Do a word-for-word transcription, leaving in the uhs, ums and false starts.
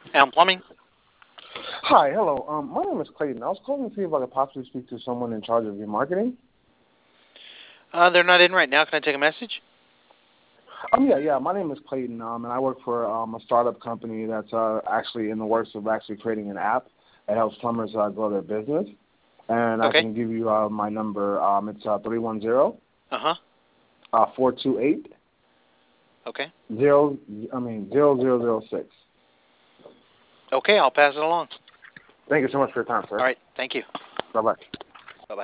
Allen Plumbing. Hi, hello. Um, my name is Clayton. I was calling to see if I could possibly speak to someone in charge of your marketing. Uh, they're not in right now. Can I take a message? Um, yeah, yeah. My name is Clayton, um, and I work for um, a startup company that's uh, actually in the works of actually creating an app that helps plumbers uh, grow their business. And I Okay. can give you uh, my number. Um, it's uh, three one zero, Uh-huh. uh, four two eight, Okay. zero, I mean, zero zero zero six. Okay, I'll pass it along. Thank you so much for your time, sir. All right. Thank you. Bye-bye.